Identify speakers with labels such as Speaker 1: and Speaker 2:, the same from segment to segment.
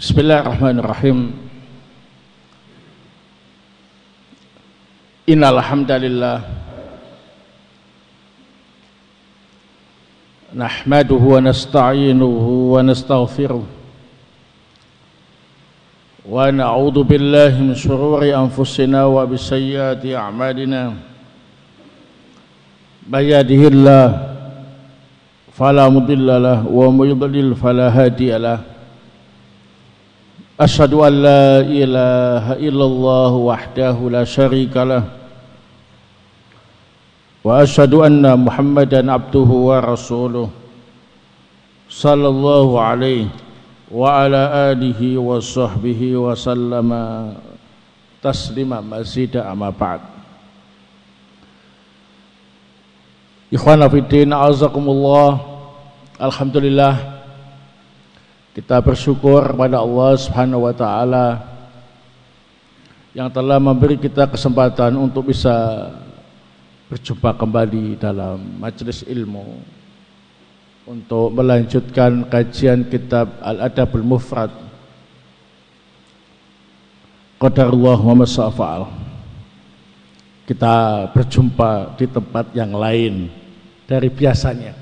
Speaker 1: Bismillahirrahmanirrahim. Innal hamdalillah nahmaduhu wa nasta'inuhu wa nastaghfiruh wa na'udzu billahi min shururi anfusina wa min sayyiati a'malina. May yahdihillahu fala mudilla lahu wa may yudlil fala hadiya lahu. Asyhadu an la ilaha illallah wahdahu la syarika lah wa asyhadu anna Muhammadan abduhu wa rasuluh sallallahu alaihi wa ala alihi wa sahbihi wa sallama taslima mazida amma ba'd. Ikhwana fiddin, a'azakumullah. Alhamdulillah, kita bersyukur kepada Allah Subhanahu wa taala yang telah memberi kita kesempatan untuk bisa berjumpa kembali dalam majelis ilmu untuk melanjutkan kajian kitab Al-Adabul Mufrad Qadarullah wa ma syaa fa'al. Kita berjumpa di tempat yang lain dari biasanya.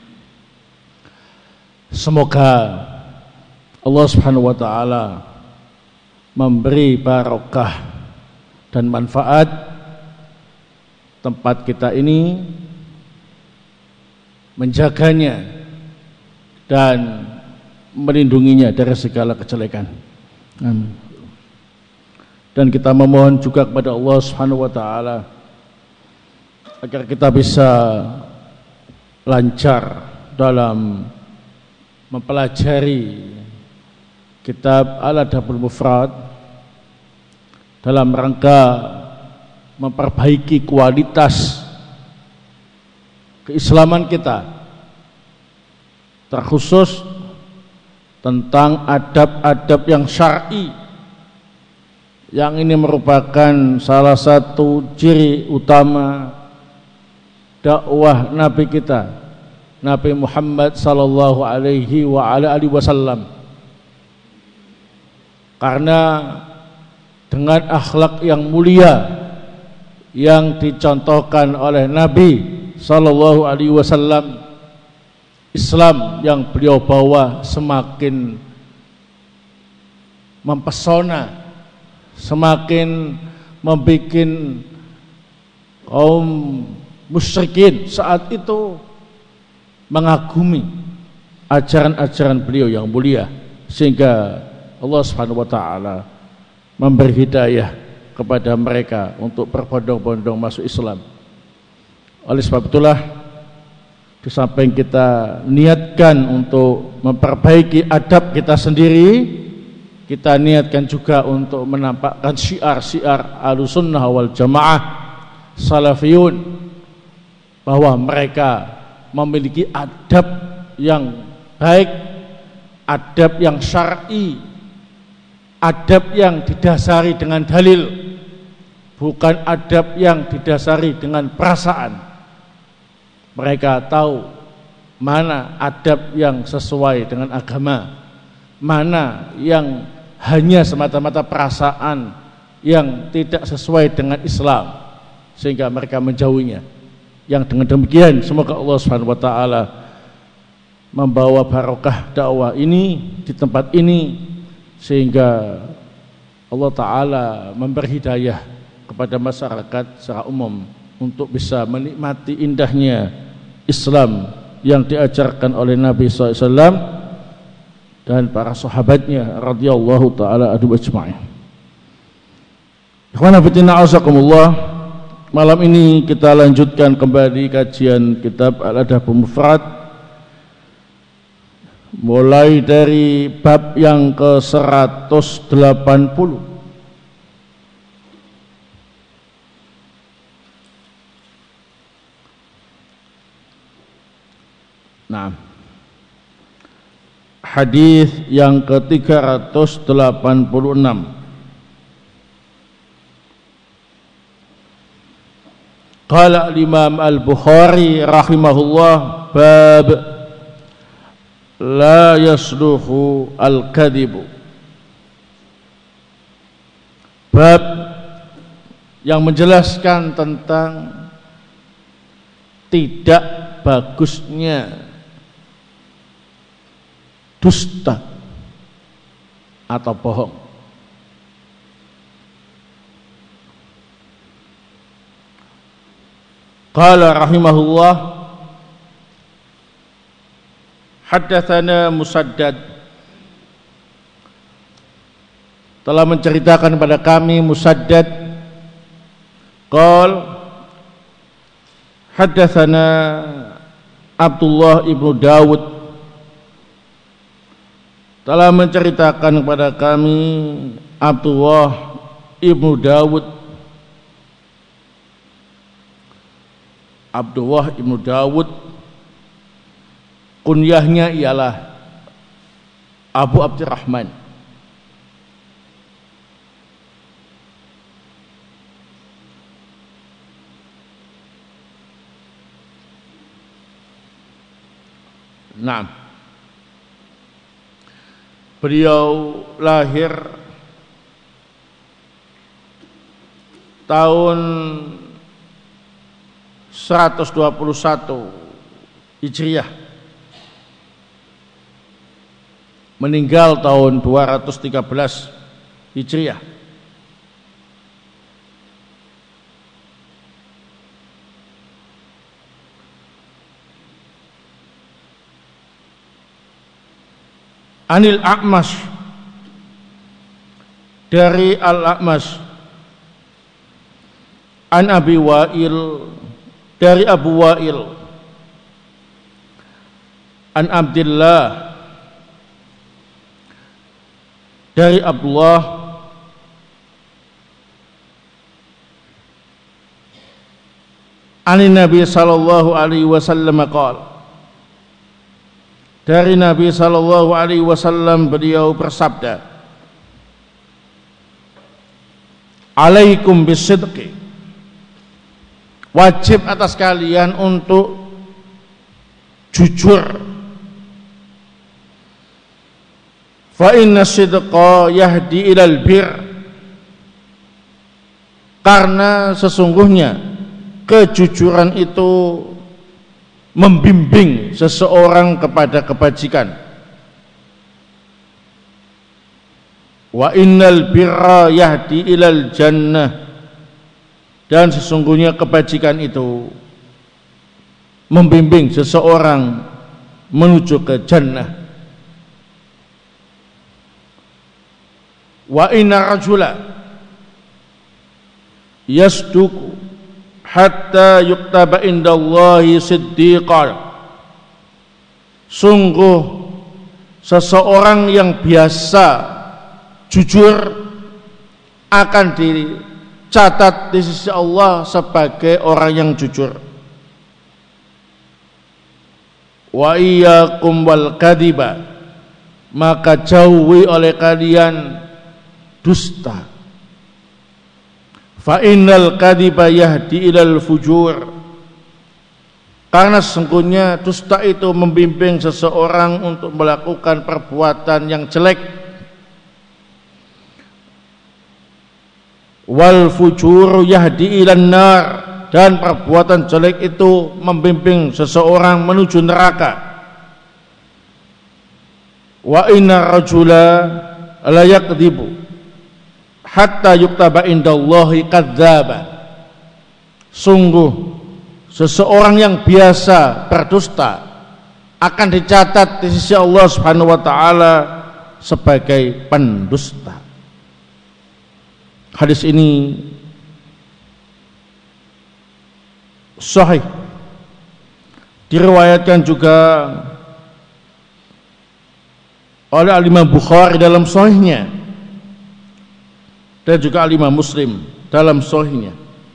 Speaker 1: Semoga Allah Subhanahu wa taala memberi barokah dan manfaat tempat kita ini, menjaganya dan melindunginya dari segala kejelekan. Dan kita memohon juga kepada Allah Subhanahu wa taala agar kita bisa lancar dalam mempelajari kitab Al-Adabul Mufrad dalam rangka memperbaiki kualitas keislaman kita, terkhusus tentang adab-adab yang syar'i, yang ini merupakan salah satu ciri utama dakwah Nabi kita, Nabi Muhammad sallallahu alaihi wa ala alihi wasallam. Karena dengan akhlak yang mulia yang dicontohkan oleh Nabi sallallahu alaihi wasallam, Islam yang beliau bawa semakin mempesona, semakin membuat kaum musyrikin saat itu mengagumi ajaran-ajaran beliau yang mulia, sehingga Allah Subhanahu wa taala memberi hidayah kepada mereka untuk berbondong-bondong masuk Islam. Oleh sebab itulah, di samping kita niatkan untuk memperbaiki adab kita sendiri, kita niatkan juga untuk menampakkan syiar-syiar Ahlussunnah wal Jamaah Salafiyun, bahwa mereka memiliki adab yang baik, adab yang syar'i, adab yang didasari dengan dalil, bukan adab yang didasari dengan perasaan. Mereka tahu mana adab yang sesuai dengan agama, mana yang hanya semata-mata perasaan yang tidak sesuai dengan Islam, sehingga mereka menjauhinya. Yang dengan demikian, semoga Allah Subhanahu wa taala membawa barokah dakwah ini di tempat ini, sehingga Allah Ta'ala memberi hidayah kepada masyarakat secara umum untuk bisa menikmati indahnya Islam yang diajarkan oleh Nabi SAW dan para sahabatnya radhiyallahu ta'ala anhum ajma'in. Ikhwan fillah a'azakumullah, malam ini kita lanjutkan kembali kajian kitab Al-Adabul Mufrad, mulai dari bab yang ke-180. Nah, hadis yang ke-386. Qala al-Imam Al-Bukhari rahimahullah, bab la yasluhu al-kadhibu Bab yang menjelaskan tentang tidak bagusnya dusta atau bohong. Qala rahimahullah, haddatsana Musaddad, telah menceritakan kepada kami Musaddad, qala haddatsana Abdullah ibnu Dawud, telah menceritakan kepada kami Abdullah ibnu Dawud. Abdullah ibnu Dawud kunyahnya ialah Abu Abdurrahman. Nah, beliau lahir tahun 121 Hijriah, meninggal tahun 213 Hijriah. Anil A'mash, dari Al-A'mash, an Abi Wa'il, dari Abu Wa'il, an Abdillah, dari Abdullah, anin Nabi sallallahu alaihi wasallam qala, dari Nabi sallallahu alaihi wasallam beliau bersabda, alaikum bisidqi, wajib atas kalian untuk jujur. Fa inna sidqa yahdi ilal bir, karena sesungguhnya kejujuran itu membimbing seseorang kepada kebajikan. Wa innal birra yahdi ilal jannah, dan sesungguhnya kebajikan itu membimbing seseorang menuju ke jannah. Wa inna rajula yasduku hatta yuktaba indallahi siddiqan, sungguh seseorang yang biasa jujur akan dicatat di sisi Allah sebagai orang yang jujur. Wa iyyakum wal kadhiba, maka jauhi oleh kalian dusta. Fa innal kadhiba yahdi ilal fujur, karena sesungguhnya dusta itu membimbing seseorang untuk melakukan perbuatan yang jelek. Wal fujur yahdi ilan nar, dan perbuatan jelek itu membimbing seseorang menuju neraka. Wa inna rajula la yakdzibu hatta yuktaba indallahi kadzdzaba, sungguh seseorang yang biasa berdusta akan dicatat di sisi Allah Subhanahu wa taala sebagai pendusta. Hadis ini sahih, diriwayatkan juga oleh Al-Imam Bukhari dalam sahihnya, dan juga Al-Imam Muslim dalam sahihnya.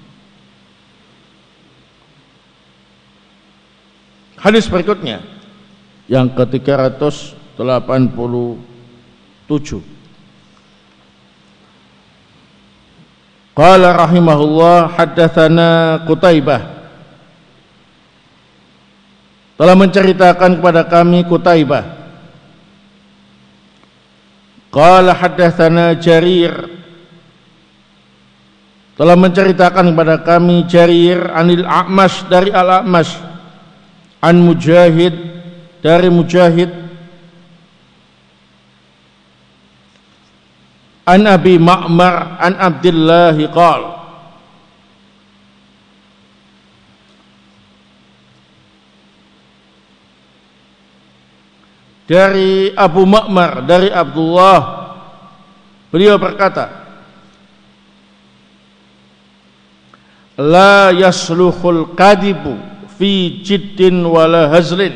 Speaker 1: Hadis berikutnya yang ke-387. Qala rahimahullah, haddatsana Qutaibah, telah menceritakan kepada kami Qutaibah. Qala haddatsana Jarir, telah menceritakan kepada kami Jarir anil A'mash dari Al-A'mash, an Mujahid dari Mujahid, an Abi Ma'mar an Abdullah qala dari Abu Ma'mar dari Abdullah, beliau berkata, la yasluhul kadibu fi jiddin wala hazlin,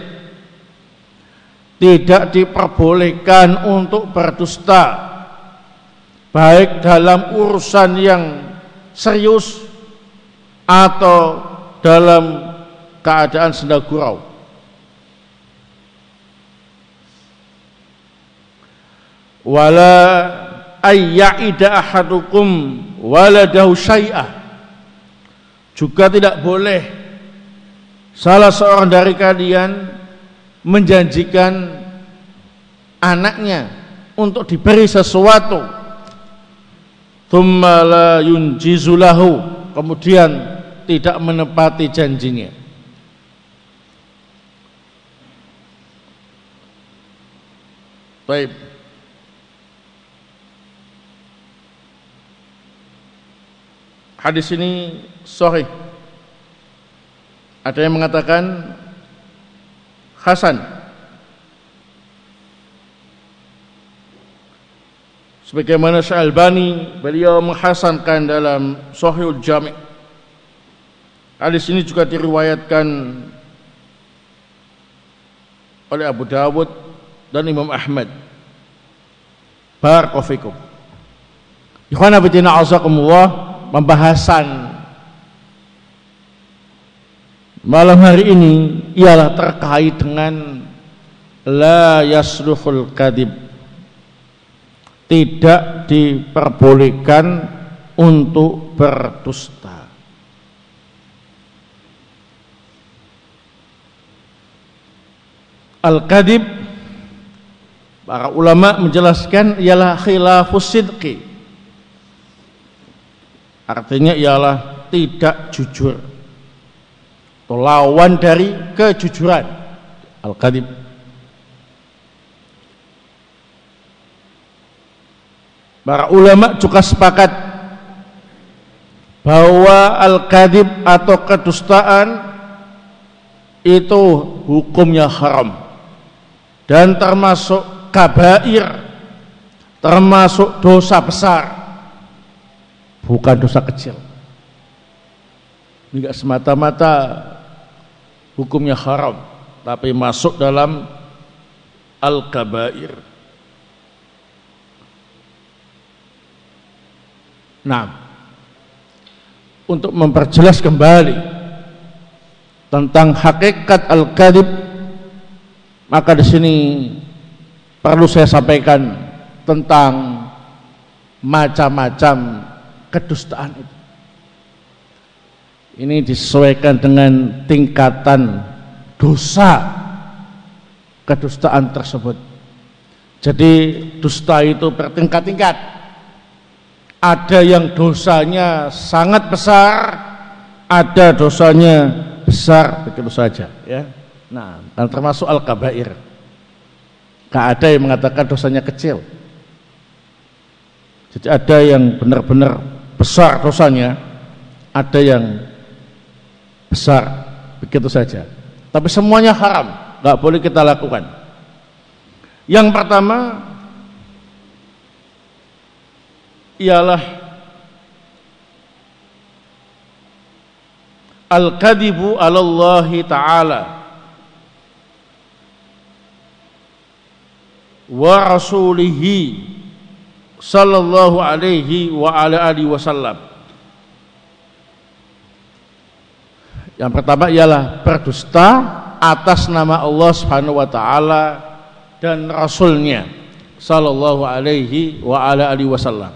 Speaker 1: tidak diperbolehkan untuk berdusta baik dalam urusan yang serius atau dalam keadaan senda gurau. Wala ayya'ida ahadukum waladahu syai'ah, juga tidak boleh salah seorang dari kalian menjanjikan anaknya untuk diberi sesuatu, thumma la yunjizulahu, kemudian tidak menepati janjinya. Baik. Hadis ini sahih. Ada yang mengatakan hasan. Sebagaimana Syalbani, beliau menghasankan dalam Sahihul Jami'. Hadis ini juga diriwayatkan oleh Abu Dawud dan Imam Ahmad. Barakallahu fikum. Ikhwana fillah azakumullah. Pembahasan malam hari ini ialah terkait dengan la yasluhul kadhib, tidak diperbolehkan untuk berdusta. Al-kadhib, para ulama menjelaskan, ialah khilafus sidqi, artinya ialah tidak jujur atau lawan dari kejujuran. Al-kadhib. Para ulama juga sepakat bahwa al-kadhib atau kedustaan itu hukumnya haram dan termasuk kabair, termasuk dosa besar, bukan dosa kecil. Ini enggak semata-mata hukumnya haram, tapi masuk dalam al-kabair. Nah, untuk memperjelas kembali tentang hakikat al-kadhib, maka di sini perlu saya sampaikan tentang macam-macam kedustaan itu. Ini disesuaikan dengan tingkatan dosa kedustaan tersebut. Jadi dusta itu bertingkat-tingkat. Ada yang dosanya sangat besar, ada dosanya besar begitu saja, ya. Nah, dan termasuk al-kabair. Gak ada yang mengatakan dosanya kecil. Jadi ada yang benar-benar besar dosanya, ada yang besar begitu saja. Tapi semuanya haram, gak boleh kita lakukan. Yang pertama ialah al-kadhibu 'ala Allah Ta'ala wa rasulihi sallallahu alaihi wa ala alihi wasallam. Yang pertama ialah berdusta atas nama Allah Subhanahu wa taala dan rasulnya sallallahu alaihi wa ala alihi wasallam.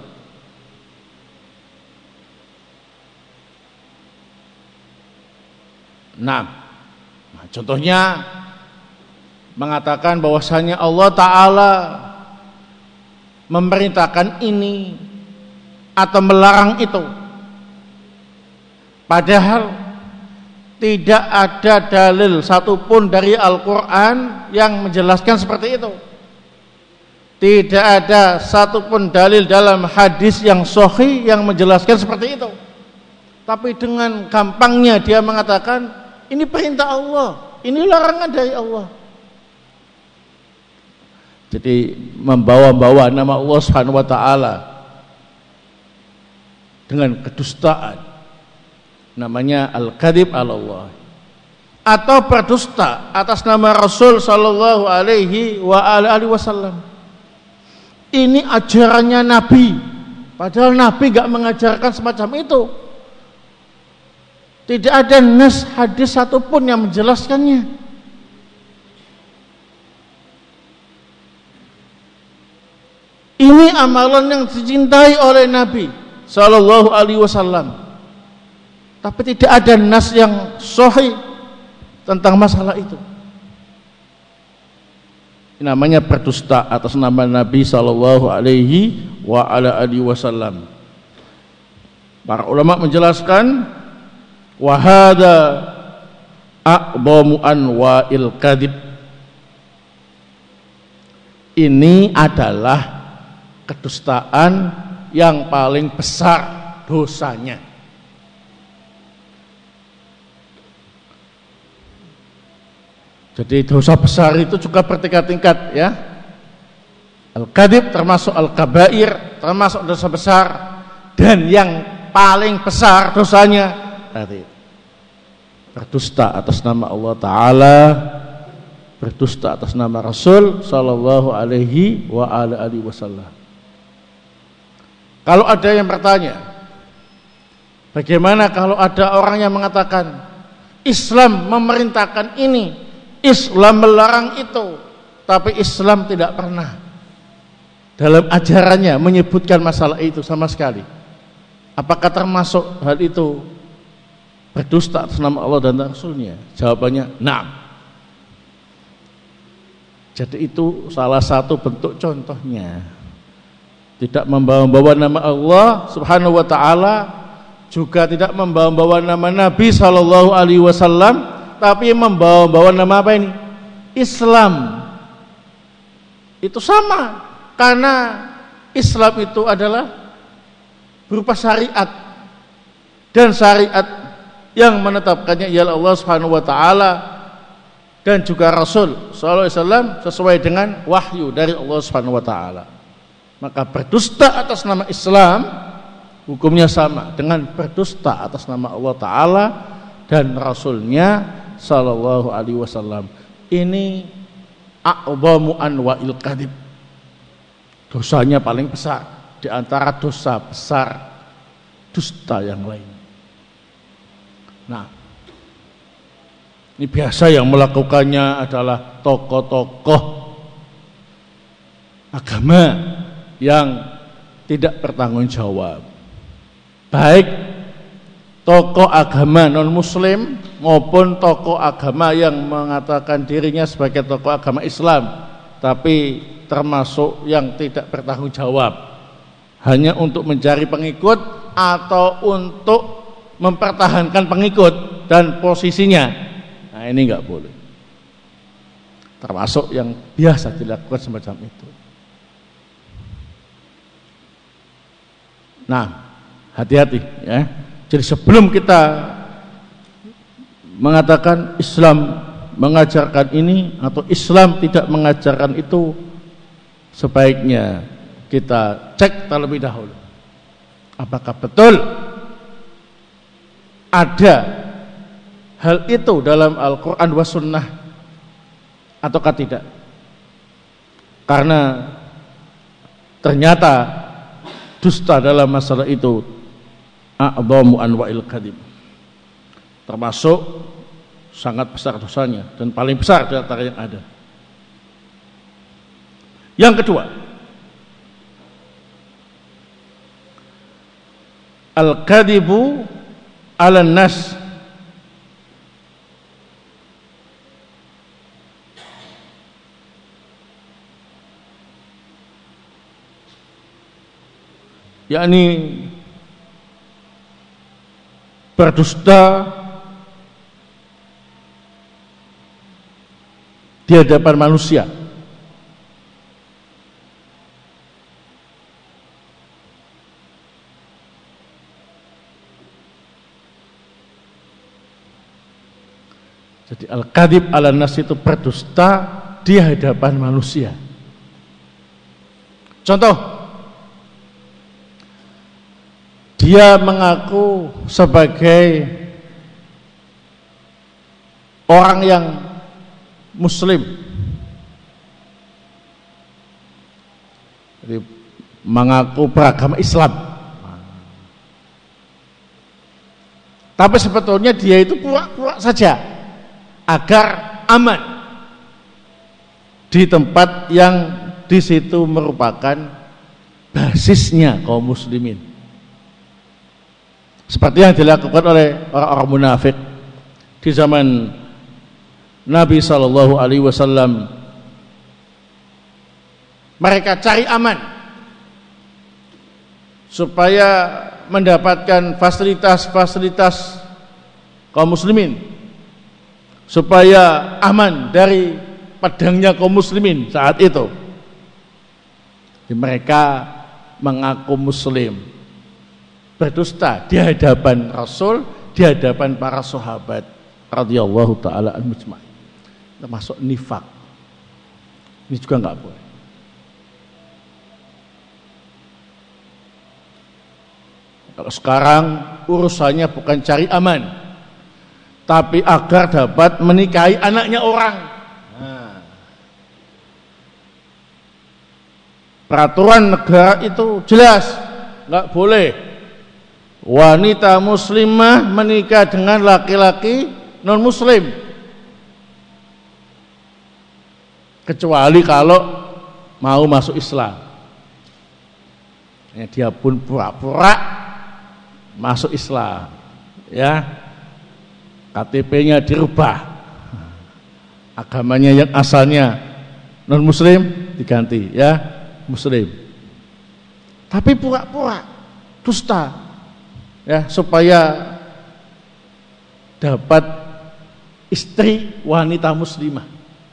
Speaker 1: Nah, contohnya mengatakan bahwasanya Allah Ta'ala memerintahkan ini atau melarang itu, Padahal tidak ada dalil satupun dari Al-Quran yang menjelaskan seperti itu. Tidak ada satupun dalil dalam hadis yang sahih yang menjelaskan seperti itu. Tapi dengan gampangnya dia mengatakan, ini perintah Allah, ini larangan dari Allah. Jadi membawa-bawa nama Allah Subhanahu wa taala dengan kedustaan, namanya al-kadzib 'ala Allah, atau berdusta atas nama Rasul sallallahu alaihi wasallam. Ini ajarannya Nabi, padahal Nabi gak mengajarkan semacam itu. Tidak ada nas hadis satupun yang menjelaskannya. Ini amalan yang dicintai oleh Nabi sallallahu alaihi wasallam, tapi tidak ada nas yang sahih tentang masalah itu. Namanya berdusta atas nama Nabi sallallahu alaihi wasallam. Para ulama menjelaskan, wa hadza a'dhamu anwa'il kadzib. Ini adalah kedustaan yang paling besar dosanya. Jadi dosa besar itu juga bertingkat-tingkat ya. Al-kadzib termasuk al-kabair, termasuk dosa besar, dan yang paling besar dosanya tadi berdusta atas nama Allah Ta'ala, berdusta atas nama Rasul sallallahu alaihi wasallam. Kalau ada yang bertanya, bagaimana kalau ada orang yang mengatakan Islam memerintahkan ini, Islam melarang itu, tapi Islam tidak pernah dalam ajarannya menyebutkan masalah itu sama sekali. Apakah termasuk hal itu berdusta atas nama Allah dan Rasulnya? Jawabannya, na'am. Jadi itu salah satu bentuk contohnya. Tidak membawa-bawa nama Allah Subhanahu wa ta'ala, juga tidak membawa-bawa nama Nabi sallallahu alaihi wasallam, tapi membawa-bawa nama apa ini? Islam. Itu sama, karena Islam itu adalah berupa syariat, dan syariat yang menetapkannya ialah Allah Subhanahu wa taala dan juga Rasul sallallahu alaihi wasallam sesuai dengan wahyu dari Allah Subhanahu wa taala. Maka berdusta atas nama Islam hukumnya sama dengan berdusta atas nama Allah Ta'ala dan Rasulnya sallallahu alaihi wasallam. Ini a'dhamu anwa'il kadzib. Dosanya paling besar di antara dosa besar dusta yang lain. Nah, ini biasa yang melakukannya adalah tokoh-tokoh agama yang tidak bertanggung jawab, baik tokoh agama non-muslim maupun tokoh agama yang mengatakan dirinya sebagai tokoh agama Islam, tapi termasuk yang tidak bertanggung jawab, hanya untuk mencari pengikut atau untuk mempertahankan pengikut dan posisinya. Nah, ini enggak boleh, termasuk yang biasa dilakukan semacam itu. Nah, hati-hati ya. Jadi sebelum kita mengatakan Islam mengajarkan ini atau Islam tidak mengajarkan itu, sebaiknya kita cek terlebih dahulu apakah betul ada hal itu dalam Al-Quran wa Sunnah ataukah tidak. Karena ternyata dusta dalam masalah itu a'dhamu anwa'il kadzib, termasuk sangat besar dosanya dan paling besar di antara yang ada. Yang kedua, al-kadzibu 'alan nas, yakni berdusta di hadapan manusia. Jadi al-kadhib ala nas itu berdusta di hadapan manusia. Contoh, dia mengaku sebagai orang yang muslim, jadi mengaku beragama Islam, tapi sebetulnya dia itu pura-pura saja agar aman di tempat yang di situ merupakan basisnya kaum muslimin, seperti yang dilakukan oleh orang-orang munafik di zaman Nabi Shallallahu Alaihi Wasallam. Mereka cari aman supaya mendapatkan fasilitas-fasilitas kaum muslimin, supaya aman dari pedangnya kaum muslimin saat itu. Jadi mereka mengaku muslim, berdusta di hadapan Rasul, di hadapan para sahabat radhiyallahu taala anhum, termasuk nifak. Ini juga enggak boleh. Kalau sekarang urusannya bukan cari aman, tapi agar dapat menikahi anaknya orang. Peraturan negara itu jelas, enggak boleh wanita muslimah menikah dengan laki-laki non muslim, kecuali kalau mau masuk Islam. Ya, dia pun pura-pura masuk Islam, ya, KTP-nya dirubah, agamanya yang asalnya non muslim diganti ya muslim, tapi pura-pura dusta ya supaya dapat istri wanita muslimah.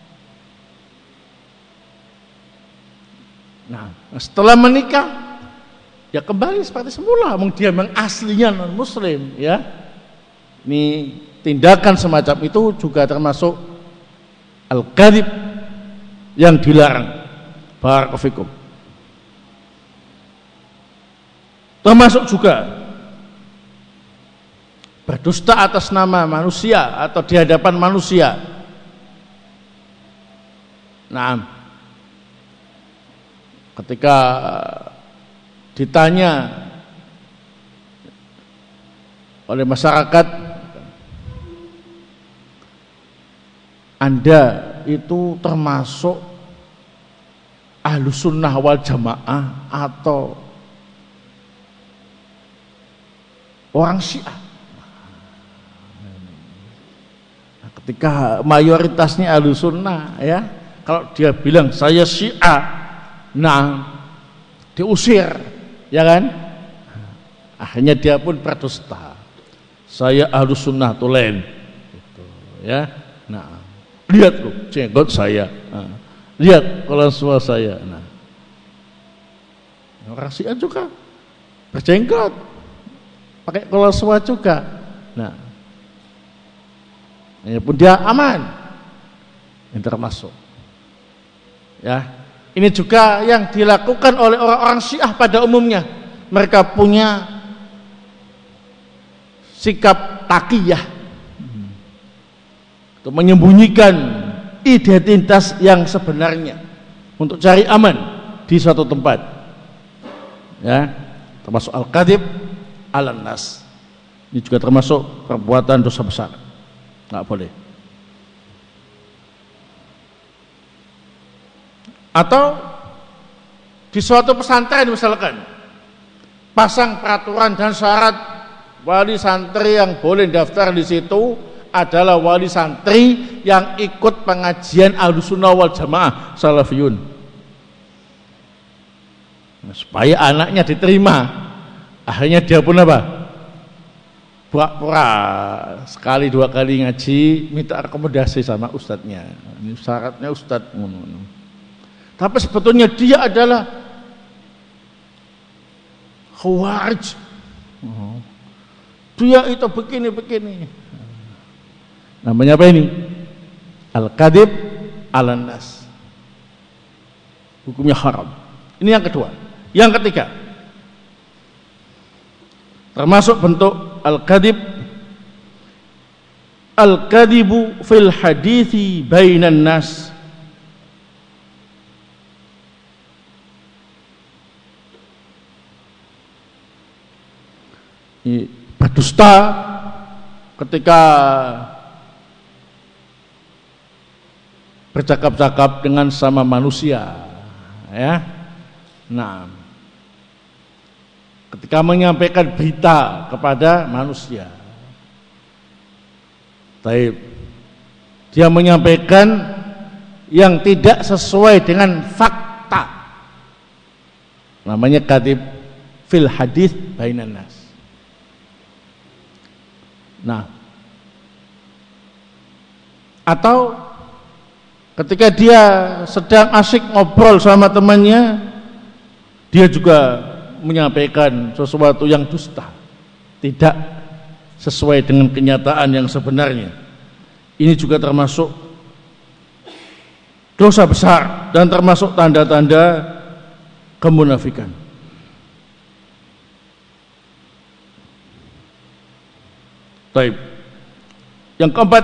Speaker 1: Nah, setelah menikah ya kembali seperti semula, dia memang aslinya non muslim ya. Ini tindakan semacam itu juga termasuk al-kadhib yang dilarang. Barakallahu fikum. Termasuk juga berdusta atas nama manusia atau di hadapan manusia. Nah, ketika ditanya oleh masyarakat, Anda itu termasuk Ahlus Sunnah wal Jamaah atau orang Syiah? Nah, ketika mayoritasnya Ahlus Sunnah ya, kalau dia bilang saya Syiah, nah diusir, ya kan? Akhirnya dia pun berdusta. Saya Ahlus Sunnah tulen, gitu, ya. Nah, lihat loh jenggot saya, nah, lihat kolaswa saya. Nah, orang Syiah juga berjenggot, pakai kolaswa juga. Nah, ini pun dia aman, yang termasuk, ya. Ini juga yang dilakukan oleh orang-orang Syiah pada umumnya. Mereka punya sikap taqiyah untuk menyembunyikan identitas yang sebenarnya untuk cari aman di suatu tempat. Ya, termasuk al-kadhib ala nas. Ini juga termasuk perbuatan dosa besar. Enggak boleh. Atau di suatu pesantren misalkan pasang peraturan dan syarat wali santri yang boleh daftar di situ adalah wali santri yang ikut pengajian Ahlus Sunnah wal Jamaah Salafiyun. Nah, supaya anaknya diterima, akhirnya dia pun apa? pura-pura sekali dua kali ngaji minta rekomendasi sama ustadznya. Ini syaratnya ustadz. Tapi sebetulnya dia adalah khawarij. Dia itu begini. Namanya apa ini? Al-kadhib 'alan nas. Hukumnya haram. Ini yang kedua. Yang ketiga, termasuk bentuk al-kadhibu fil hadithi bainan nas. Berdusta ketika bercakap-cakap dengan sama manusia, ya. Nah, ketika menyampaikan berita kepada manusia, dia menyampaikan yang tidak sesuai dengan fakta, namanya kadhib fil hadits bainan nas. Nah, atau ketika dia sedang asyik ngobrol sama temannya, dia juga menyampaikan sesuatu yang dusta, tidak sesuai dengan kenyataan yang sebenarnya. Ini juga termasuk dosa besar dan termasuk tanda-tanda kemunafikan. Baik. Yang keempat,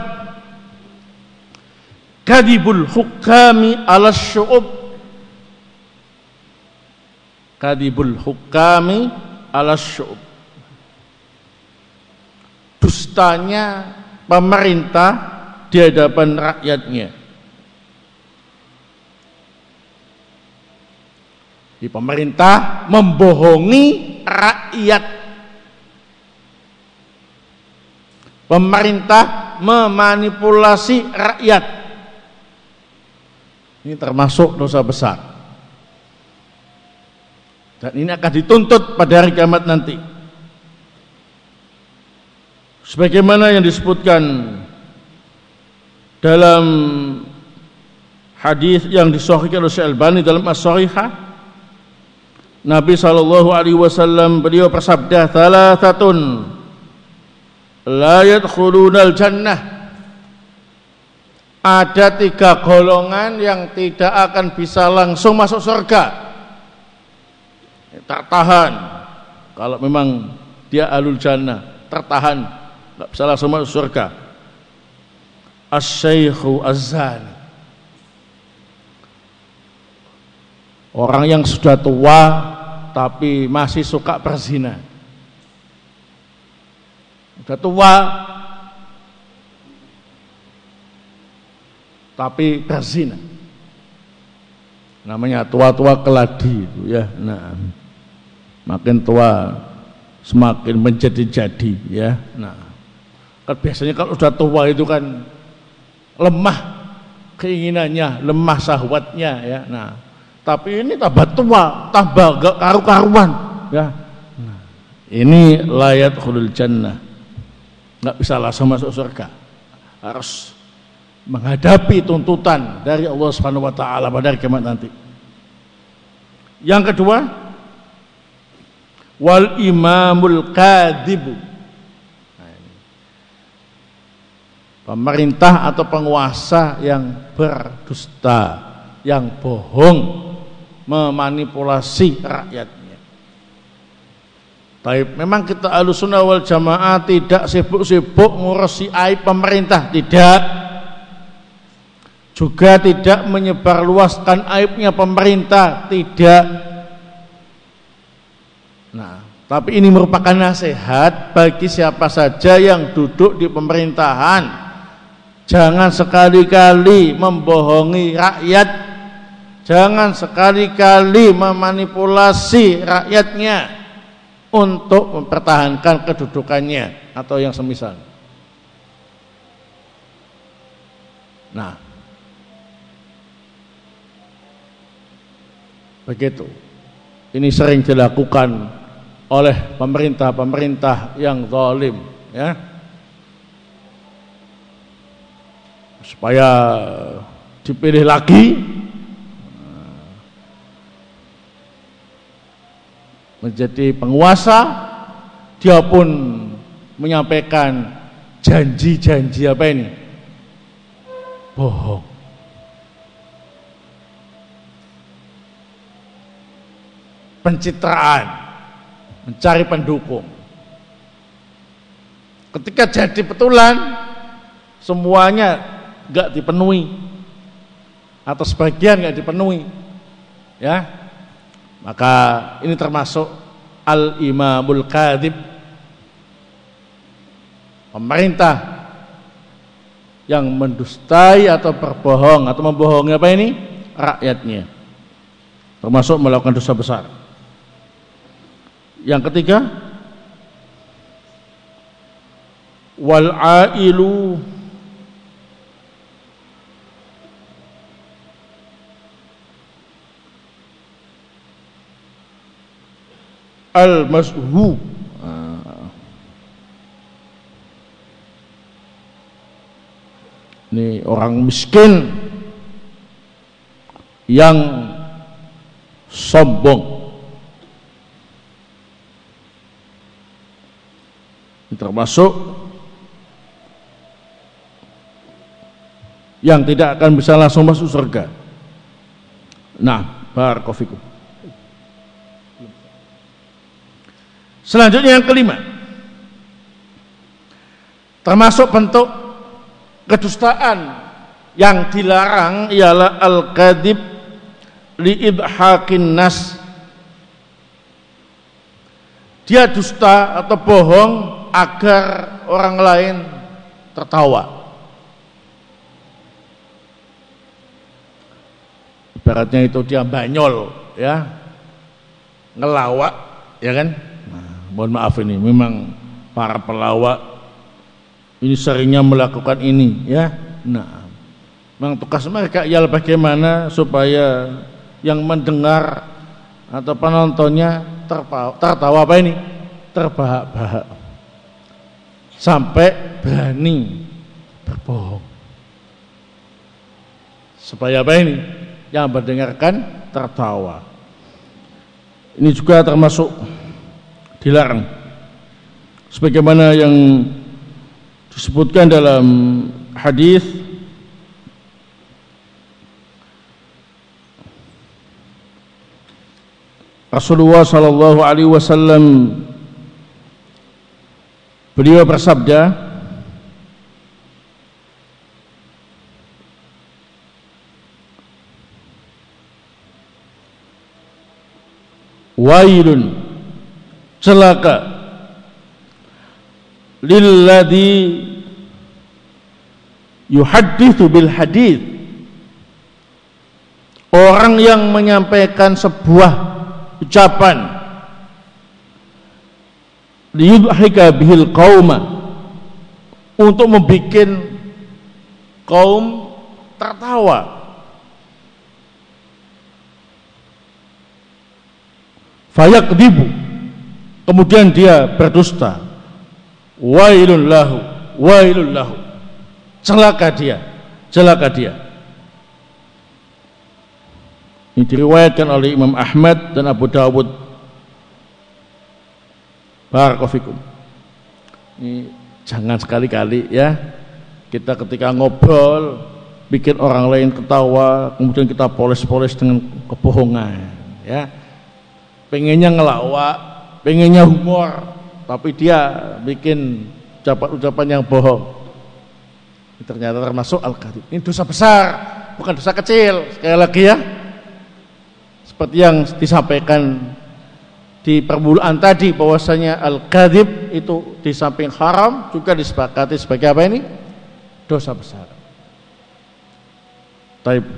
Speaker 1: kadhibul hukami 'ala syu'ub. Kadhibul hukami 'ala syu'ub. Dustanya pemerintah di hadapan rakyatnya. Di pemerintah membohongi rakyat. Pemerintah memanipulasi rakyat. Ini termasuk dosa besar. Dan ini akan dituntut pada hari kiamat nanti. Sebagaimana yang disebutkan dalam hadis yang disahihkan oleh Syekh Albani dalam As-Shahihah, Nabi SAW beliau bersabda, "Thalathatun la yadkhulunal jannah." Ada 3 golongan yang tidak akan bisa langsung masuk surga. Tertahan. Kalau memang dia ahlul jannah, tertahan, tidak bisa langsung masuk surga. Asy-syaikhu az-zani. Orang yang sudah tua tapi masih suka berzina. Sudah tua tapi berzina, namanya tua-tua keladi itu ya. Nah, makin tua semakin menjadi-jadi ya. Nah, kan biasanya kalau sudah tua itu kan lemah keinginannya, lemah syahwatnya ya. Nah, tapi ini tambah tua, tambah gak karu-karuan ya. Nah, ini layat khulul jannah, nggak bisa langsung masuk surga, harus menghadapi tuntutan dari Allah Subhanahu wa taala pada hari kiamat nanti. Yang kedua, wal imamul kadhibu. Pemerintah atau penguasa yang berdusta, yang bohong, memanipulasi rakyatnya. Baik, memang kita Ahlussunnah wal Jamaah tidak sibuk-sibuk ngurusi aib pemerintah, tidak. Juga tidak menyebarluaskan aibnya pemerintah, tidak. Nah, tapi ini merupakan nasihat bagi siapa saja yang duduk di pemerintahan. Jangan sekali-kali membohongi rakyat, jangan sekali-kali memanipulasi rakyatnya untuk mempertahankan kedudukannya atau yang semisal. Nah, begitu. Ini sering dilakukan oleh pemerintah-pemerintah yang zalim ya, supaya dipilih lagi menjadi penguasa. Dia pun menyampaikan janji-janji apa ini? Bohong. Pencitraan, mencari pendukung. Ketika jadi betulan, semuanya enggak dipenuhi atau sebagian enggak dipenuhi, ya, maka ini termasuk al-imamul kadhib, pemerintah yang mendustai atau berbohong atau membohongi apa ini? Rakyatnya, termasuk melakukan dosa besar. Yang ketiga, wal ailu al mashu, ini orang miskin yang sombong. Ini termasuk yang tidak akan bisa langsung masuk surga. Nah, barakallahu fikum. Selanjutnya yang kelima, termasuk bentuk kedustaan yang dilarang ialah al-kadzib li idhakin nas. Dia dusta atau bohong agar orang lain tertawa. Ibaratnya itu dia banyol, ya, ngelawak, ya kan? Nah, mohon maaf, ini memang para pelawak ini seringnya melakukan ini, ya. Nah, memang tugas mereka ialah bagaimana supaya yang mendengar atau penontonnya tertawa apa ini? Terbahak-bahak, sampai berani berbohong supaya apa ini? Yang mendengarkan tertawa. Ini juga termasuk dilarang, sebagaimana yang disebutkan dalam hadis Rasulullah sallallahu alaihi wasallam. Beliau bersabda, wailun, celaka, lilladzi yuhadditsu bil hadits, orang yang menyampaikan sebuah ucapan liyudhika bihil qauma, untuk membuat kaum tertawa. Fayakdibu, kemudian dia berdusta. Wailun lahu, wailun lahu, celaka dia, celaka dia. Ini diriwayatkan oleh Imam Ahmad dan Abu Dawud. Barakallahu fikum. Ini jangan sekali-kali, ya, kita ketika ngobrol bikin orang lain ketawa, kemudian kita poles-poles dengan kebohongan, ya. Pengennya ngelawak, pengennya humor, tapi dia bikin ucapan-ucapan yang bohong. Ini ternyata termasuk al-kadzib. Ini dosa besar, bukan dosa kecil. Sekali lagi, ya, seperti yang disampaikan di permulaan tadi, bahwasanya al-kadzib itu di samping haram juga disepakati sebagai apa ini? Dosa besar. Taib.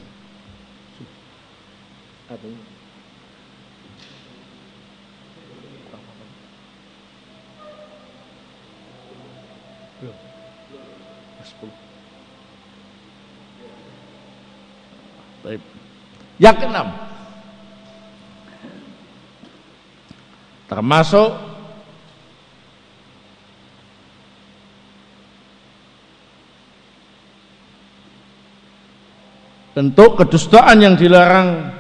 Speaker 1: Taib. Yang keenam, termasuk Bentuk kedustaan yang dilarang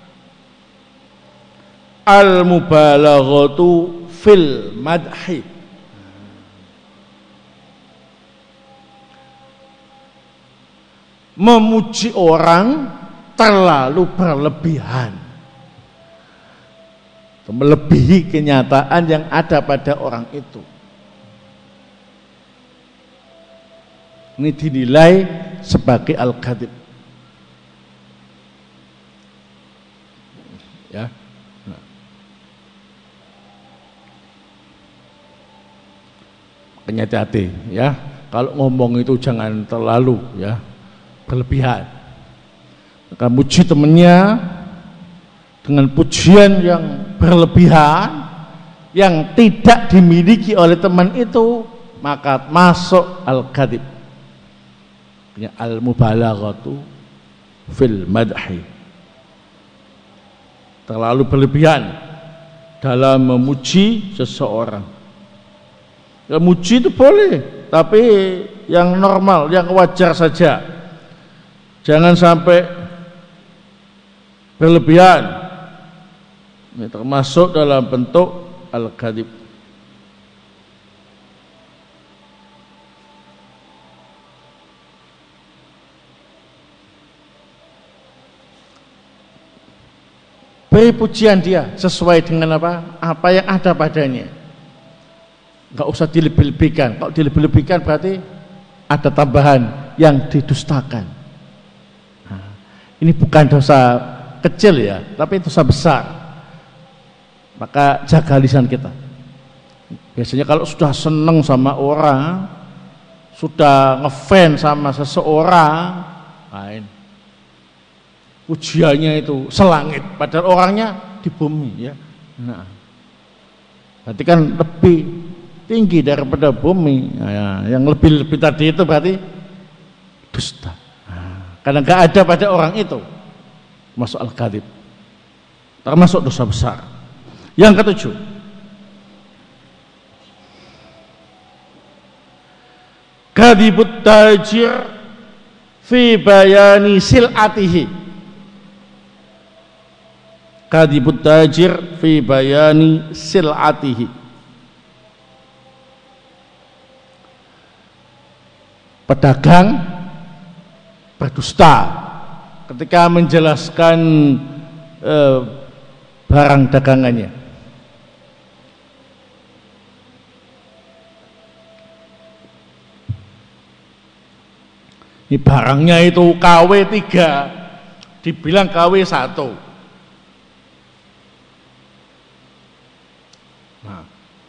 Speaker 1: al-mubalaghatu fil madhi, memuji orang terlalu berlebihan, melebihi kenyataan yang ada pada orang itu. Ini dinilai sebagai al-kadhib. Ya. Hati-hati ya, kalau ngomong itu jangan terlalu ya berlebihan. Maka muji temannya dengan pujian yang berlebihan yang tidak dimiliki oleh teman itu, maka masuk al-kadhib, al-mubalaghatu fil madhi, terlalu berlebihan dalam memuji seseorang. Ya, muji itu boleh, tapi yang normal, yang wajar saja. Jangan sampai berlebihan. Ini termasuk dalam bentuk al-kadhib. Beri pujian dia sesuai dengan apa yang ada padanya. Enggak usah dilebih-lebihkan. Kalau dilebih-lebihkan berarti ada tambahan yang didustakan. Nah, ini bukan dosa kecil ya, tapi dosa besar. Maka jaga lisan kita. Biasanya kalau sudah seneng sama orang, sudah ngefans sama seseorang, lain pujiannya itu selangit, padahal orangnya di bumi ya. Nah, berarti kan lebih tinggi daripada bumi. Nah, yang lebih tadi itu berarti dusta. Nah, karena nggak ada pada orang itu, masuk al-kadhib, termasuk dosa besar. Yang ketujuh, kadhibut tajir fi bayani sil'atihi. Kadhibut tajir fi bayani sil'atihi. Pedagang berdusta ketika menjelaskan barang dagangannya. Ini barangnya itu KW 3, dibilang KW 1. Nah,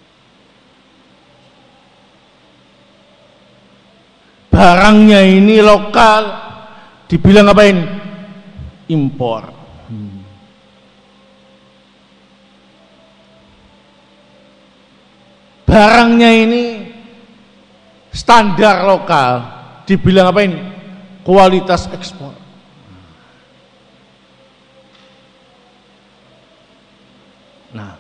Speaker 1: barangnya ini lokal, dibilang apa ini? Impor. Barangnya ini standar lokal, dibilang apa ini? Kualitas ekspor. Nah,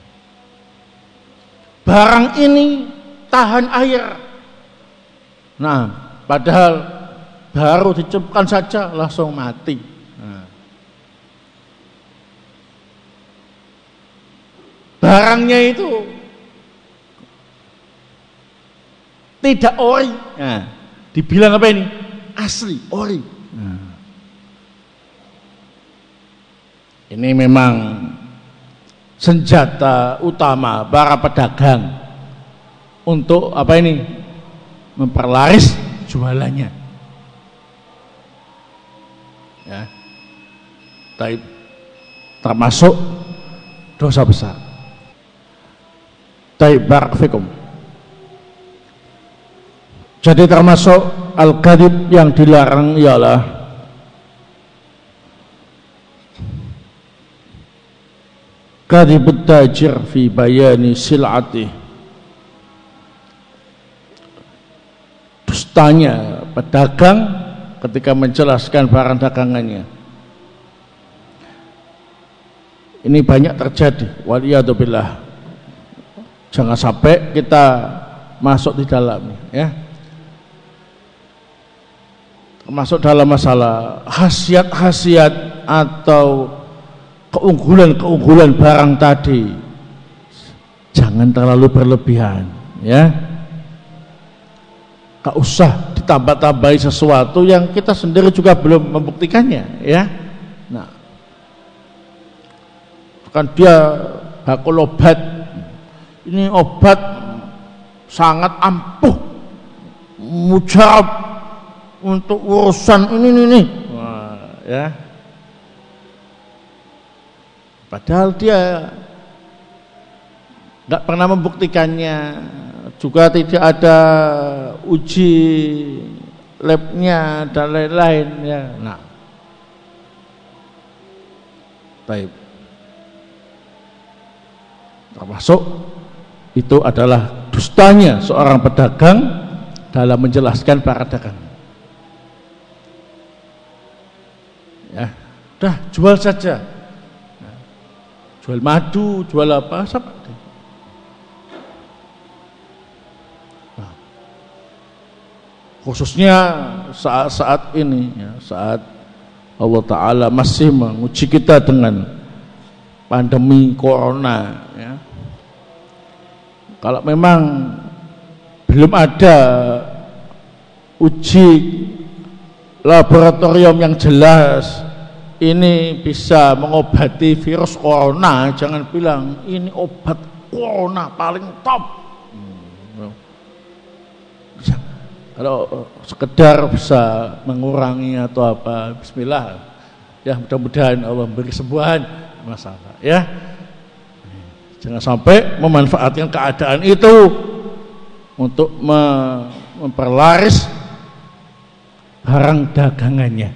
Speaker 1: barang ini tahan air. Nah, padahal baru dicemplungkan saja langsung mati. Nah, barangnya itu tidak ori. Nah, dibilang apa ini? Asli, ori. Nah, ini memang senjata utama para pedagang untuk apa ini? Memperlaris jualannya. Ya. Taib, termasuk dosa besar. Taib, barak fikum. Jadi termasuk al-kadhib yang dilarang ialah kadhibut tajir fi bayani sil'atih, dustanya pedagang ketika menjelaskan barang dagangannya. Ini banyak terjadi, waliyadzubillah. Jangan sampai kita masuk di dalamnya ya. termasuk dalam masalah khasiat-khasiat atau keunggulan-keunggulan barang tadi, jangan terlalu berlebihan, ya. Gak usah ditambah-tambahi sesuatu yang kita sendiri juga belum membuktikannya, ya. Nah, kan dia bakul obat, ini obat sangat ampuh, mujarab untuk urusan ini. Wah, ya. Padahal dia nggak pernah membuktikannya, juga tidak ada uji labnya dan lain-lain, ya. Nah, baik. Termasuk itu adalah dustanya seorang pedagang dalam menjelaskan para dagang. Ya, udah jual saja, jual madu, jual apa, sama. Nah, khususnya saat-saat ini, ya, saat Allah Ta'ala masih menguji kita dengan pandemi corona, ya. Kalau memang belum ada uji laboratorium yang jelas ini bisa mengobati virus corona, jangan bilang ini obat corona paling top. Kalau sekedar bisa mengurangi atau apa, bismillah, ya, mudah-mudahan Allah memberi kesembuhan, masalah, ya. Jangan sampai memanfaatkan keadaan itu untuk memperlaris barang dagangannya.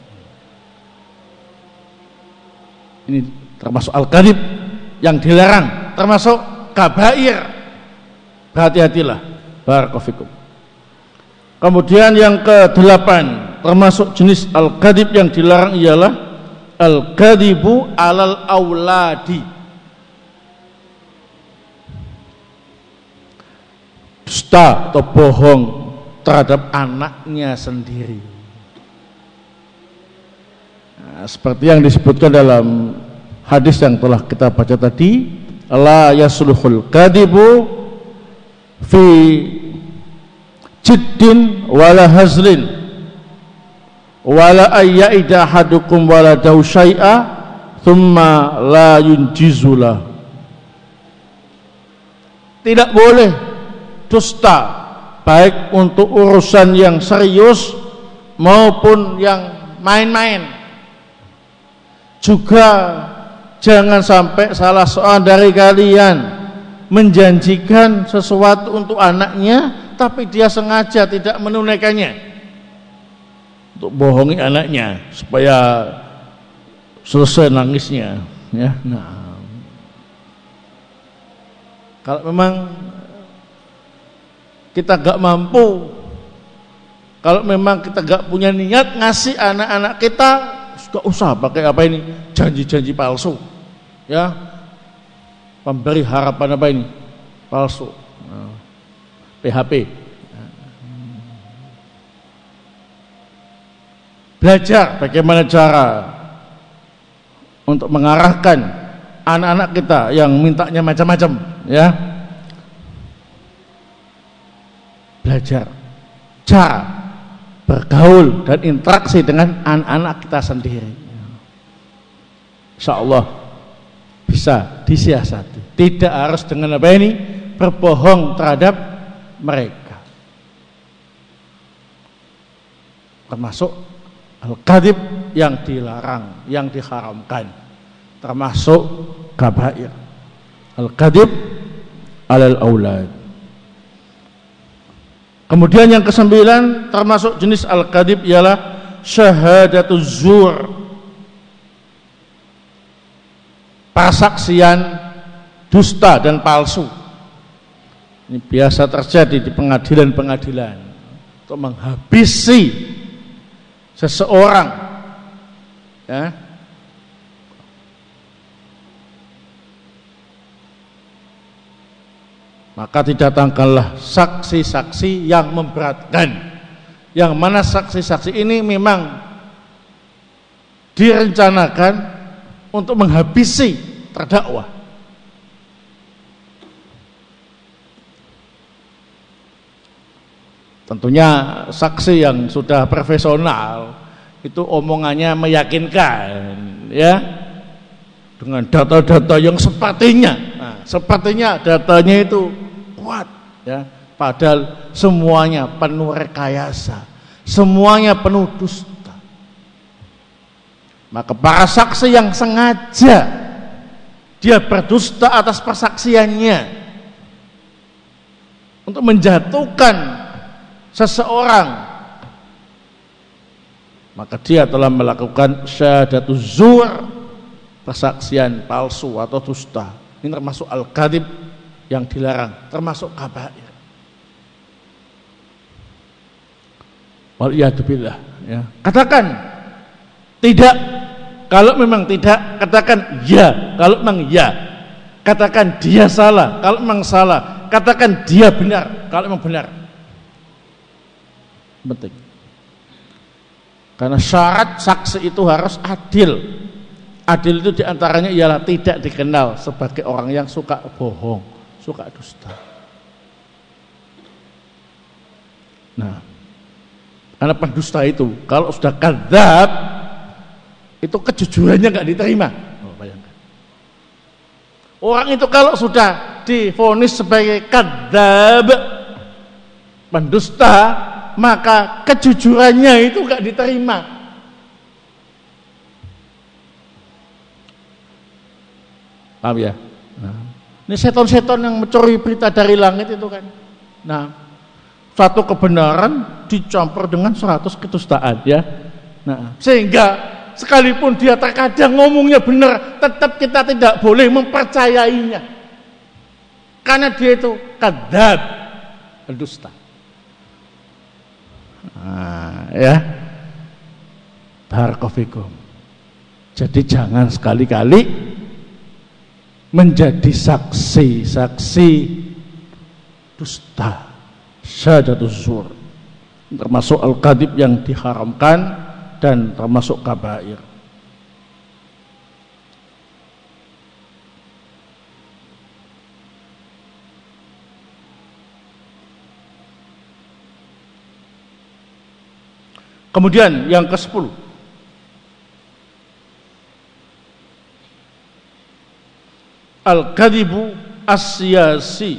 Speaker 1: Ini termasuk al-kadhib yang dilarang, termasuk kabair. Berhati-hatilah. Barakallahu fikum. Kemudian yang ke-8, termasuk jenis al-kadhib yang dilarang ialah al-kadhibu alal auladi. Dusta atau bohong terhadap anaknya sendiri. Nah, seperti yang disebutkan dalam hadis yang telah kita baca tadi, la yasluhul kadhibu fi jiddin wala hazlin wala ayyida ahadukum wala daw syai'a thumma la yunjizulah. Tidak boleh dusta, baik untuk urusan yang serius maupun yang main-main. Juga jangan sampai salah seorang dari kalian menjanjikan sesuatu untuk anaknya tapi dia sengaja tidak menunaikannya, untuk bohongi anaknya supaya selesai nangisnya, ya. Nah, kalau memang kita gak mampu, kalau memang kita gak punya niat ngasih anak-anak kita, gak usah pakai apa ini, janji-janji palsu, ya, pemberi harapan apa ini, palsu, PHP. Belajar bagaimana cara untuk mengarahkan anak-anak kita yang mintanya macam-macam, ya. Belajar cara bergaul dan interaksi dengan anak-anak kita sendiri. Insya Allah bisa disiasati. Tidak harus dengan apa ini, berbohong terhadap mereka. Termasuk al-kadhib yang dilarang, yang diharamkan. Termasuk kabair. Al-kadhib alal aulad. Kemudian yang ke-9 termasuk jenis al-kadhib ialah syahadatuz zur, persaksian dusta dan palsu. Ini biasa terjadi di pengadilan-pengadilan untuk menghabisi seseorang, ya. Maka didatangkanlah saksi-saksi yang memberatkan yang mana saksi-saksi ini memang direncanakan untuk menghabisi terdakwa. Tentunya saksi yang sudah profesional itu omongannya meyakinkan, ya, dengan data-data yang sepertinya datanya itu kuat, ya, padahal semuanya penuh rekayasa, semuanya penuh dusta. Maka para saksi yang sengaja dia berdusta atas persaksiannya untuk menjatuhkan seseorang, maka dia telah melakukan syahadatuz zur, persaksian palsu atau dusta. Ini termasuk al-kadzib yang dilarang, termasuk kabair. Waliyadzubillah, ya. Katakan tidak kalau memang tidak, katakan ya kalau memang ya. Katakan dia salah kalau memang salah, katakan dia benar kalau memang benar. Penting. Karena syarat saksi itu harus adil. Adil itu diantaranya ialah tidak dikenal sebagai orang yang suka bohong, suka dusta. Nah, karena pendusta itu kalau sudah kadzab, itu kejujurannya nggak diterima. Oh, bayangkan. Orang itu kalau sudah divonis sebagai kadzab, pendusta, maka kejujurannya itu gak diterima. Paham ya? Nah, ini seton-seton yang mencuri berita dari langit itu kan. Nah, satu kebenaran dicampur dengan 100 kedustaan, ya. Nah, sehingga sekalipun dia terkadang ngomongnya benar, tetap kita tidak boleh mempercayainya. Karena dia itu kadzab, pendusta. Nah, ya, barakallahu. Jadi jangan sekali-kali menjadi saksi dusta, syahadatuz zur, termasuk al-kadzib yang diharamkan dan termasuk kabair. Kemudian yang ke-10, al-kadzibu as-siyasi.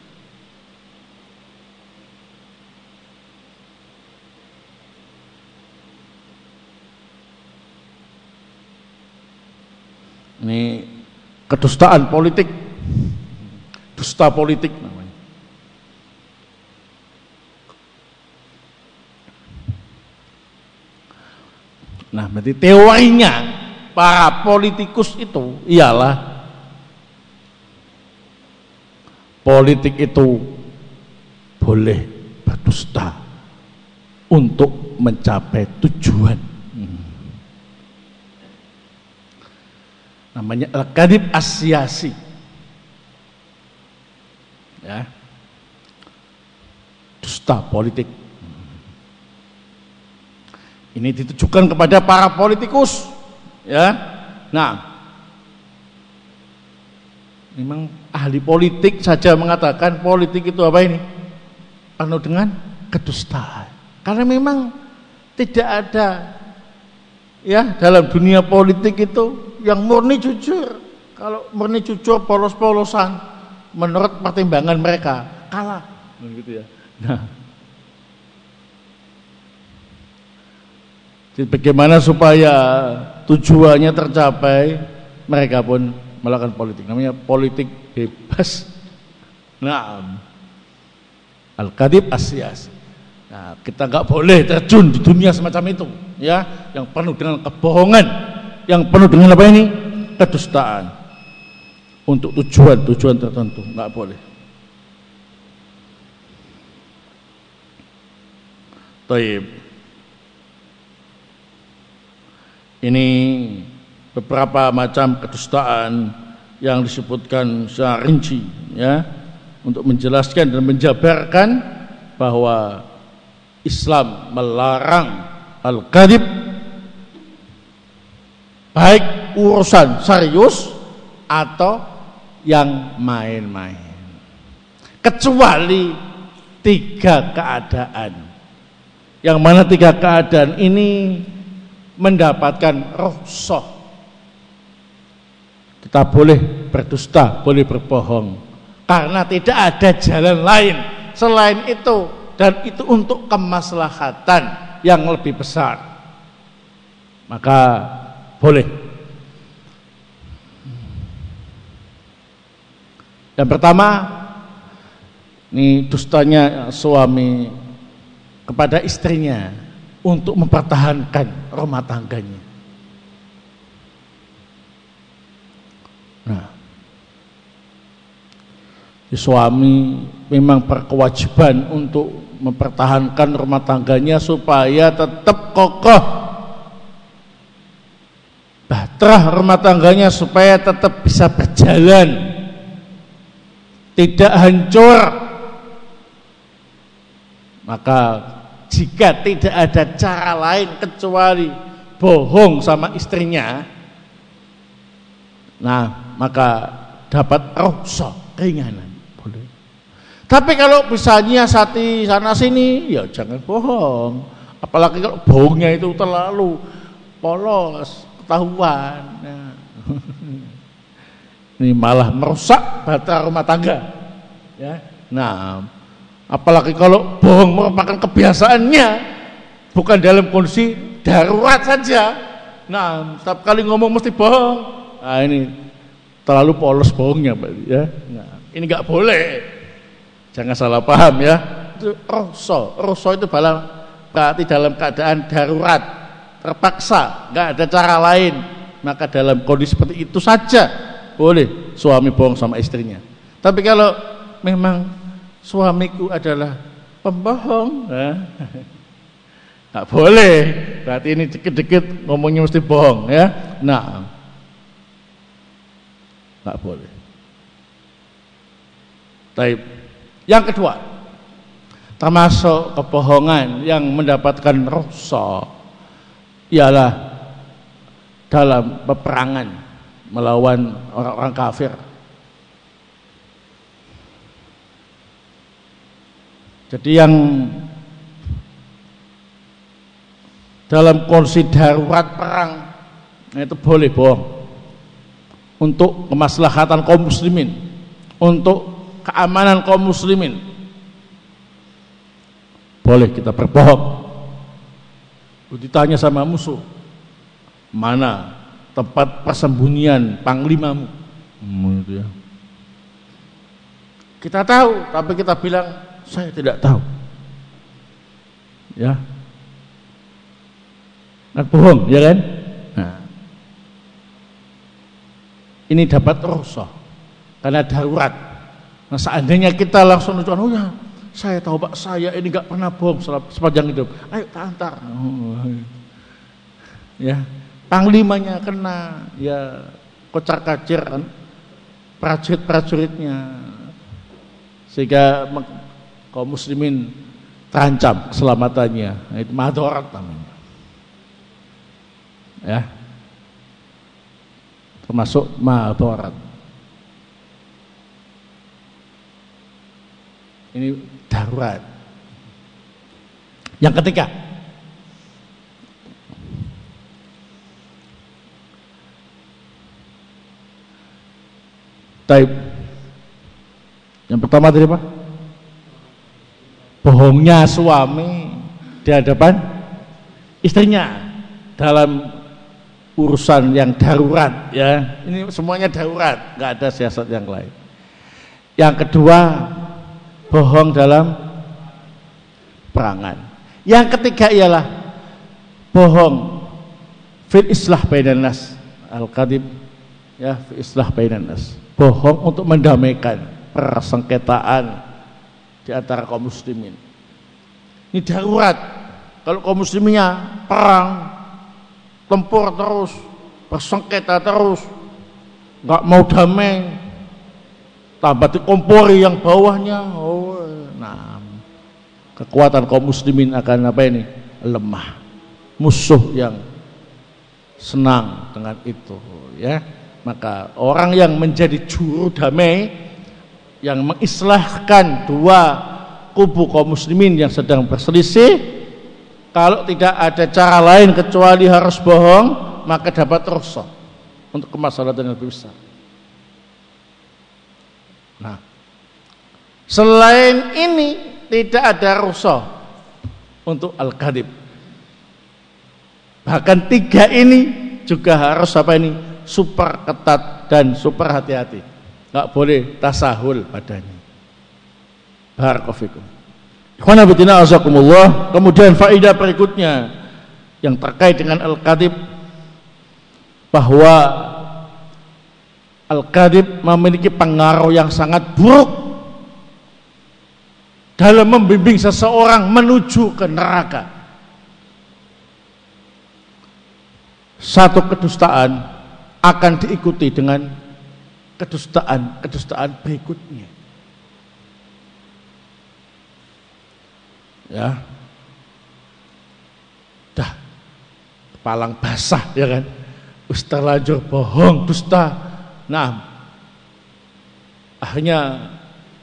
Speaker 1: Ini kedustaan politik, dusta politik namanya. Nah, berarti teorinya para politikus itu ialah politik itu boleh berdusta untuk mencapai tujuan. Namanya al-kadzib as-siyasi. Ya. Dusta politik. Ini ditujukan kepada para politikus, ya. Nah, memang ahli politik saja mengatakan politik itu apa ini? Penuh dengan kedustaan. Karena memang tidak ada, ya, dalam dunia politik itu yang murni jujur. Kalau murni jujur polos-polosan menurut pertimbangan mereka kalah, gitu ya. Nah, jadi bagaimana supaya tujuannya tercapai, mereka pun melakukan politik. Namanya politik bebas. Nah, al-kadzib as-siyasi. Nah, kita nggak boleh terjun di dunia semacam itu, ya, yang penuh dengan kebohongan, yang penuh dengan apa ini? Kedustaan. Untuk tujuan tertentu, nggak boleh. Taib. Ini beberapa macam kedustaan yang disebutkan secara rinci, ya, untuk menjelaskan dan menjabarkan bahwa Islam melarang al-kadhib, baik urusan serius atau yang main-main, kecuali 3 keadaan. Yang mana 3 keadaan ini mendapatkan rukhsah. Kita boleh berdusta, boleh berbohong, karena tidak ada jalan lain selain itu, dan itu untuk kemaslahatan yang lebih besar, maka boleh. Yang pertama, ini dustanya suami kepada istrinya untuk mempertahankan rumah tangganya. Nah, si suami memang berkewajiban untuk mempertahankan rumah tangganya supaya tetap kokoh, bahtera rumah tangganya supaya tetap bisa berjalan, tidak hancur. Maka jika tidak ada cara lain kecuali bohong sama istrinya, nah maka dapat rukhsah, keringanan, boleh. Tapi kalau bisa nyiasati sana sini, ya jangan bohong. Apalagi kalau bohongnya itu terlalu polos, ketahuan. Nah. Ini malah merusak bahtera rumah tangga. Ya. Nah, apalagi kalau bohong merupakan kebiasaannya, bukan dalam kondisi darurat saja. Nah, setiap kali ngomong mesti bohong. Nah, ini terlalu polos bohongnya, ya. Nah, ini nggak boleh. Jangan salah paham ya. Itu rukhsah itu berarti dalam keadaan darurat, terpaksa, nggak ada cara lain. Maka dalam kondisi seperti itu saja boleh suami bohong sama istrinya. Tapi kalau memang suamiku adalah pembohong, nggak boleh. Berarti ini dikit-dikit ngomongnya mesti bohong, ya. Nah, nggak boleh. Taib. Yang kedua, termasuk kebohongan yang mendapatkan rukhsah ialah dalam peperangan melawan orang-orang kafir. Jadi yang dalam kondisi darurat perang, nah itu boleh bohong untuk kemaslahatan kaum muslimin, untuk keamanan kaum muslimin. Boleh kita berbohong. Ditanya sama musuh, mana tempat persembunyian panglimamu? Gitu ya. Kita tahu, tapi kita bilang saya tidak tahu. Ya. Kan bohong, ya kan? Nah. Ini dapat rukhsah karena darurat. Nah, seandainya kita langsung ucapkan, oh ya, saya tahu Pak, saya ini enggak pernah bohong sepanjang hidup. Ayo tak antar. Ya. Panglimanya kena, ya kocar-kacir kan, prajurit-prajuritnya, sehingga kaum muslimin terancam keselamatannya. Nah, itu madharat namanya, ya, termasuk madharat. Ini darurat. Yang ketiga, taib. Yang pertama tadi apa? Bohongnya suami di hadapan istrinya dalam urusan yang darurat, ya. Ini semuanya darurat, nggak ada siasat yang lain. Yang kedua, bohong dalam perangan. Yang ketiga ialah bohong fil islah bainan nas, al-kadhib, ya, fil islah bainan nas. Bohong untuk mendamaikan persengketaan di antara kaum muslimin. Ini darurat. Kalau kaum muslimnya perang, tempur terus, bersengketa terus, nggak mau damai, tambah dikompori yang bawahnya. Oh, nah, kekuatan kaum muslimin akan apa ini? Lemah. Musuh yang senang dengan itu, ya. Maka orang yang menjadi juru damai, yang mengislahkan dua kubu kaum muslimin yang sedang berselisih, kalau tidak ada cara lain kecuali harus bohong, maka dapat rusuh untuk kemaslahatan yang lebih besar. Nah, selain ini tidak ada rusuh untuk al-kadhib. Bahkan tiga ini juga harus apa ini? Super ketat dan super hati-hati. Nggak boleh tasahul padanya. Barakallahu fikum. Ikhwana fillah azakumullah. Kemudian faedah berikutnya yang terkait dengan al-kadhib, bahwa al-kadhib memiliki pengaruh yang sangat buruk dalam membimbing seseorang menuju ke neraka. Satu kedustaan akan diikuti dengan kedustaan berikutnya. Ya, dah palang basah, ya kan? Ustaz terlanjur bohong, dusta. Nah, akhirnya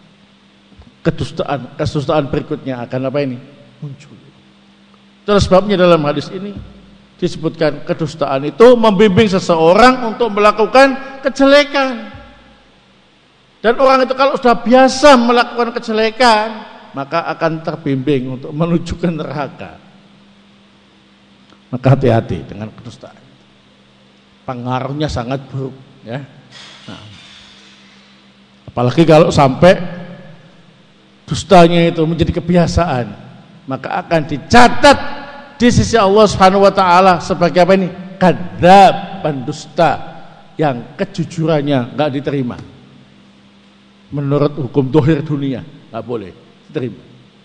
Speaker 1: kedustaan berikutnya akan apa ini? Muncul. Terus sebabnya dalam hadis ini disebutkan kedustaan itu membimbing seseorang untuk melakukan kejelekan. Dan orang itu kalau sudah biasa melakukan kejelekan, maka akan terbimbing untuk menuju ke neraka. Maka hati-hati dengan kedustaan. Pengaruhnya sangat buruk, ya. Nah, apalagi kalau sampai dustanya itu menjadi kebiasaan, maka akan dicatat di sisi Allah Subhanahu wa taala sebagai apa ini? Kadzdzab, pendusta yang kejujurannya enggak diterima. Menurut hukum zahir dunia enggak boleh diterima.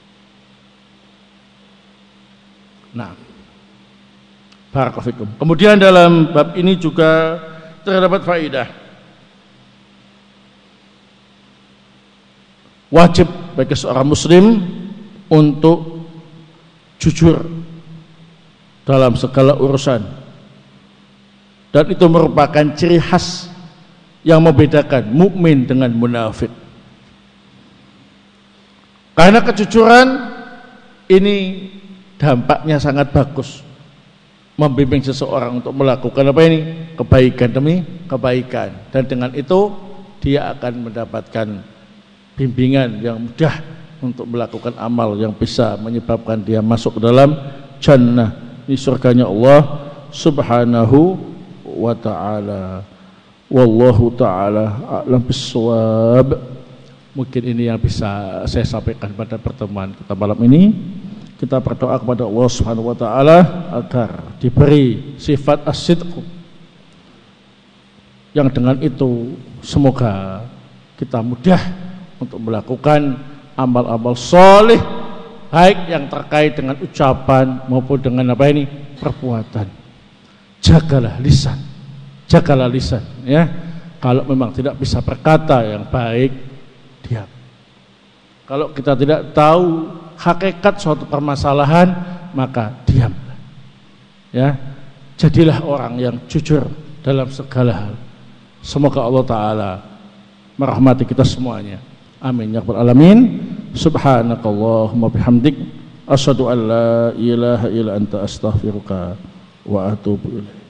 Speaker 1: Nah, barakallahu fikum. Kemudian dalam bab ini juga terdapat faedah. Wajib bagi seorang muslim untuk jujur dalam segala urusan, dan itu merupakan ciri khas yang membedakan mukmin dengan munafik. Karena kejujuran ini dampaknya sangat bagus, membimbing seseorang untuk melakukan apa ini? Kebaikan demi kebaikan, dan dengan itu dia akan mendapatkan bimbingan yang mudah untuk melakukan amal yang bisa menyebabkan dia masuk ke dalam jannah, di surganya Allah Subhanahu wa ta'ala. Wallahu ta'ala a'lam bissawab. Mungkin ini yang bisa saya sampaikan pada pertemuan kita malam ini. Kita berdoa kepada Allah Subhanahu wa ta'ala agar diberi sifat as-sidq, yang dengan itu semoga kita mudah untuk melakukan amal-amal soleh, baik yang terkait dengan ucapan maupun dengan apa ini? Perbuatan. Jagalah lisan, ya. Kalau memang tidak bisa berkata yang baik, diam. Kalau kita tidak tahu hakikat suatu permasalahan, maka diam. Ya, jadilah orang yang jujur dalam segala hal. Semoga Allah Ta'ala merahmati kita semuanya. Amin ya rabbal alamin. Subhanakallahumma bihamdik, asyhadu an la ilaha illa anta astaghfiruka wa atubu ilaik.